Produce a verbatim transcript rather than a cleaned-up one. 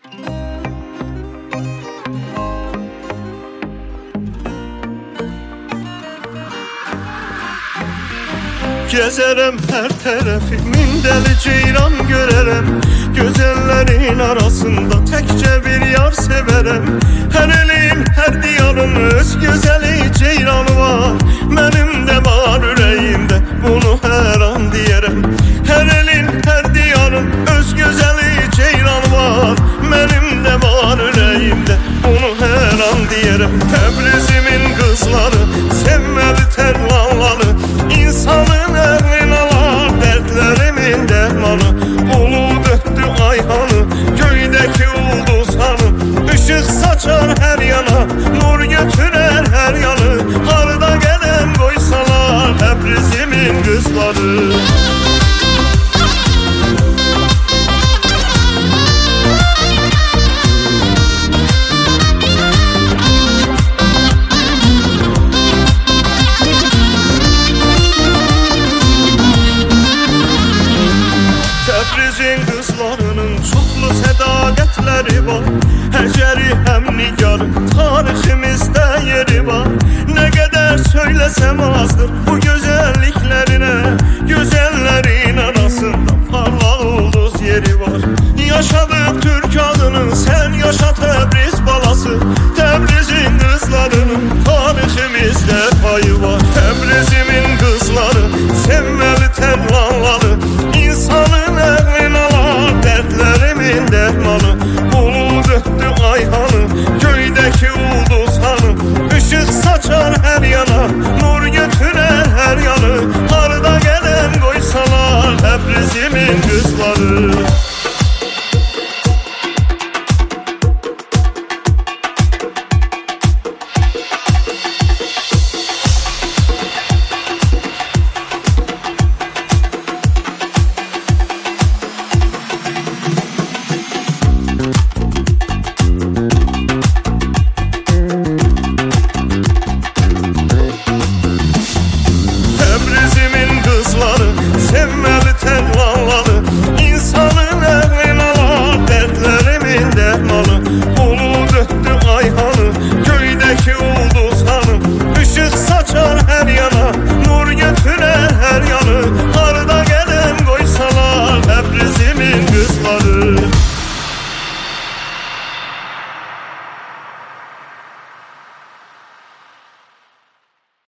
Gezerem her tarafı, min deli ceyran görerem. Gözellerin arasında tekçe bir yar severem. Her elin, her diyarın öz güzeli ceyranı var. Benim de var yüreğimde, bunu her an diyerem. Her elin, her diyarın öz güzeli ceyranı var. Benim de var yüreğimde, bunu her an diyerem. Tebrizimin kızları, sevmeli terlanları, İnsanın eline alar dertlerimin dermanı. Ulu döktü ayhanı, göydeki ulduzhanı. Işık saçar her yana, nur götürer her yanı. Harda gelen koysalar Tebrizimin kızları. Tebrizin kızlarının çoklu sədaqətləri var. Həcəri həm nigarı, tariximizdə yeri var. Ne kadar söylesem azdır bu güzelliklerine. Güzellerin arasında parlak ulduz